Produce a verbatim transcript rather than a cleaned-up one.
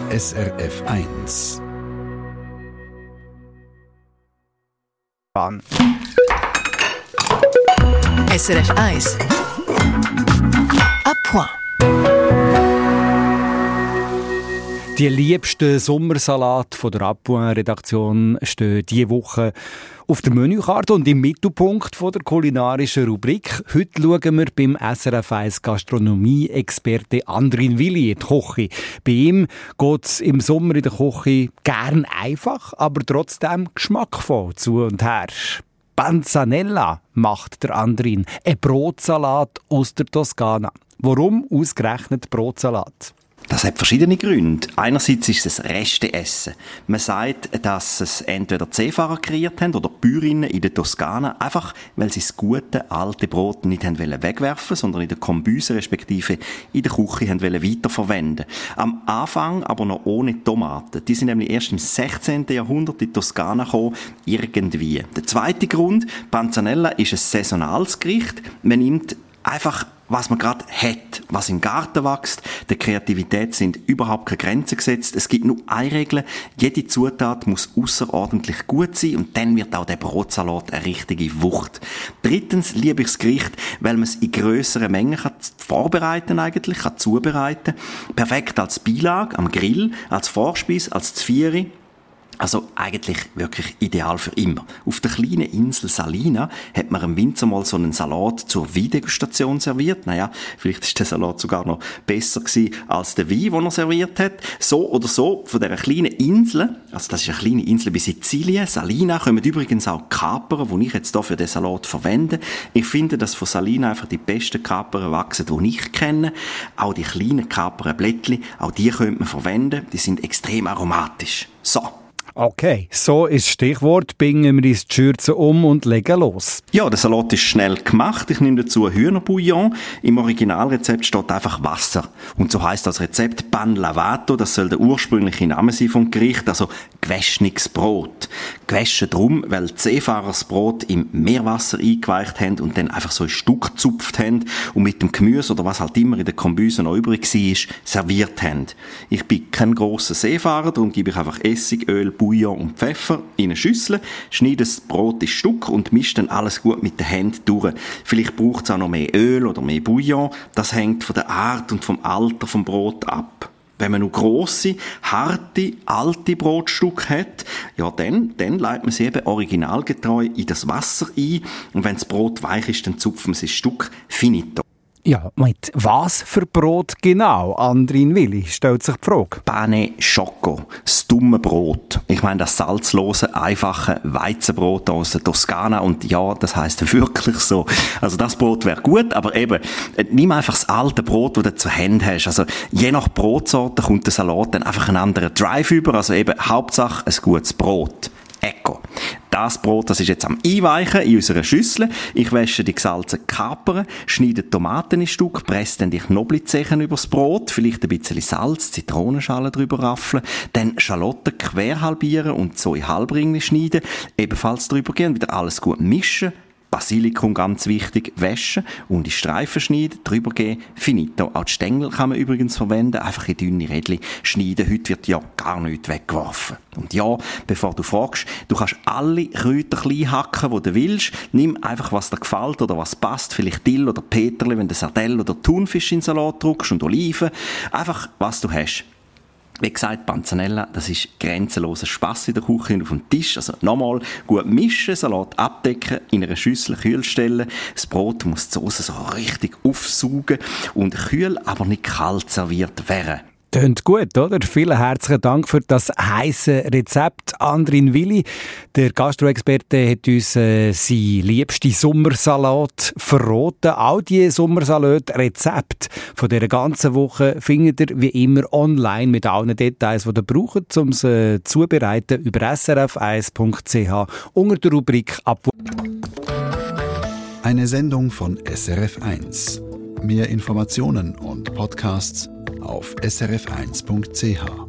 S R F eins. S R F eins. À point. Die liebsten Sommersalat von der Appoint-Redaktion stehen diese Woche auf der Menükarte und im Mittelpunkt von der kulinarischen Rubrik. Heute schauen wir beim S R F eins Gastronomie-Experte Andrin Willi in die Küche. Bei ihm geht es im Sommer in der Küche gern einfach, aber trotzdem geschmackvoll zu und her. Panzanella macht der Andrin, ein Brotsalat aus der Toskana. Warum ausgerechnet Brotsalat? Das hat verschiedene Gründe. Einerseits ist es ein Resteessen. Man sagt, dass es entweder die Seefahrer kreiert haben oder die Bäuerinnen in der Toskana, einfach weil sie das gute, alte Brot nicht haben wegwerfen, sondern in der Kombüse respektive in der Küche haben weiterverwenden. Am Anfang aber noch ohne Tomaten. Die sind nämlich erst im sechzehnten Jahrhundert in die Toskana gekommen, irgendwie. Der zweite Grund, Panzanella ist ein saisonales Gericht. Man nimmt einfach, was man gerade hat, was im Garten wächst. Der Kreativität sind überhaupt keine Grenzen gesetzt. Es gibt nur eine Regel. Jede Zutat muss außerordentlich gut sein und dann wird auch der Brotsalat eine richtige Wucht. Drittens liebe ich das Gericht, weil man es in grösseren Mengen kann vorbereiten eigentlich, kann zubereiten. Perfekt als Beilage am Grill, als Vorspeise, als Zvieri. Also eigentlich wirklich ideal für immer. Auf der kleinen Insel Salina hat man im Winter mal so einen Salat zur Weindegustation serviert. Naja, vielleicht ist der Salat sogar noch besser gewesen als der Wein, den er serviert hat. So oder so, von dieser kleinen Insel, also das ist eine kleine Insel bei Sizilien, Salina, kommen übrigens auch Kapern, die ich jetzt hier für den Salat verwende. Ich finde, dass von Salina einfach die besten Kapern wachsen, die ich kenne. Auch die kleinen Kapernblättchen, auch die könnte man verwenden. Die sind extrem aromatisch. So. Okay, so ist das Stichwort. Bingen wir uns die Schürze um und legen los. Ja, der Salat ist schnell gemacht. Ich nehme dazu Hühnerbouillon. Im Originalrezept steht einfach Wasser. Und so heisst das Rezept Pan Lavato. Das soll der ursprüngliche Name sein vom Gericht. Also gewaschenes Brot. Gewaschen drum, weil die Seefahrer das Brot im Meerwasser eingeweicht haben und dann einfach so ein Stück gezupft haben und mit dem Gemüse oder was halt immer in der Kombüse noch übrig war, serviert haben. Ich bin kein grosser Seefahrer, darum gebe ich einfach Essig, Öl, Bouillon und Pfeffer in eine Schüssel, schneide das Brot in Stück und mische dann alles gut mit den Händen durch. Vielleicht braucht es auch noch mehr Öl oder mehr Bouillon. Das hängt von der Art und vom Alter vom Brot ab. Wenn man nur grosse, harte, alte Brotstücke hat, ja, dann, dann leitet man sie eben originalgetreu in das Wasser ein. Und wenn das Brot weich ist, dann zupfen wir sie ein Stück finito. Ja, mit was für Brot genau? Andrin Willi stellt sich die Frage. Pane Choco, das dumme Brot. Ich meine das salzlose, einfache Weizenbrot aus der Toskana und ja, das heisst wirklich so. Also das Brot wäre gut, aber eben, nimm einfach das alte Brot, das du zur Hand hast. Also je nach Brotsorte kommt der Salat dann einfach einen anderen Drive über, also eben Hauptsache ein gutes Brot. Ecco. Das Brot, das ist jetzt am Einweichen in unserer Schüssel. Ich wasche die gesalzenen Kapern, schneide Tomaten in Stück, presse dann die Knoblauchzehen übers Brot, vielleicht ein bisschen Salz, Zitronenschalen drüber raffeln, dann Schalotten quer halbieren und so in Halbringe schneiden, ebenfalls drüber gehen, wieder alles gut mischen. Basilikum, ganz wichtig, waschen und in Streifen schneiden, drüber geben, finito. Auch die Stängel kann man übrigens verwenden, einfach in dünne Rädchen schneiden. Heute wird ja gar nichts weggeworfen. Und ja, bevor du fragst, du kannst alle Kräuter klein hacken, die du willst. Nimm einfach, was dir gefällt oder was passt. Vielleicht Dill oder Peterli, wenn du Sardelle oder Thunfisch in den Salat drückst und Oliven. Einfach, was du hast. Wie gesagt, Panzanella, das ist grenzenloser Spass in der Küche auf dem Tisch. Also nochmal, gut mischen, Salat abdecken, in einer Schüssel kühl stellen. Das Brot muss die Soße so richtig aufsaugen und kühl, aber nicht kalt serviert werden. Tönt gut, oder? Vielen herzlichen Dank für das heisse Rezept, Andrin Willi. Der Gastroexperte hat uns äh, sein liebsten Sommersalat verraten. All die Sommersalat-Rezepte von dieser ganzen Woche findet ihr wie immer online mit allen Details, die ihr braucht, um es äh, zubereiten, über s r f eins punkt c h unter der Rubrik «Ab». Eine Sendung von S R F eins. Mehr Informationen und Podcasts auf s r f eins punkt c h.